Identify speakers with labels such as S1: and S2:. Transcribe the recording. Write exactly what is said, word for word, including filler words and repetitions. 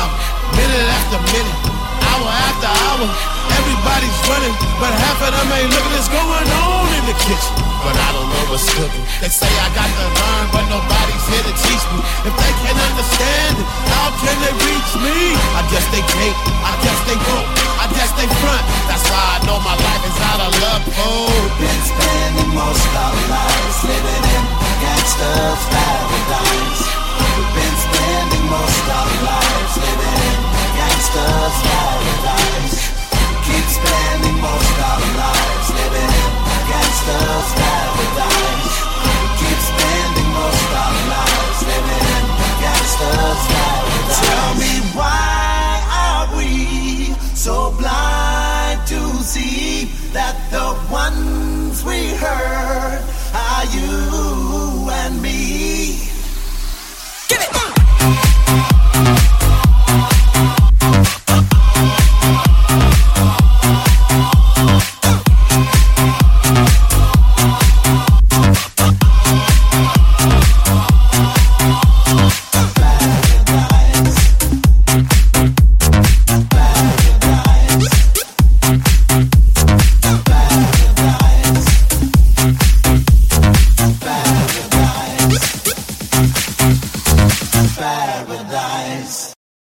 S1: hour, minute after minute, hour after hour. Everybody's running, but half of them ain't looking. What's going on in the kitchen? But I don't know what's cooking. They say I got to learn, but nobody's here to teach me. If they can't understand it, how can they reach me? I guess they can't, I guess they won't, I guess they front. That's why I know my life is out of love code.
S2: Been spending most of our lives living in gangster's paradise.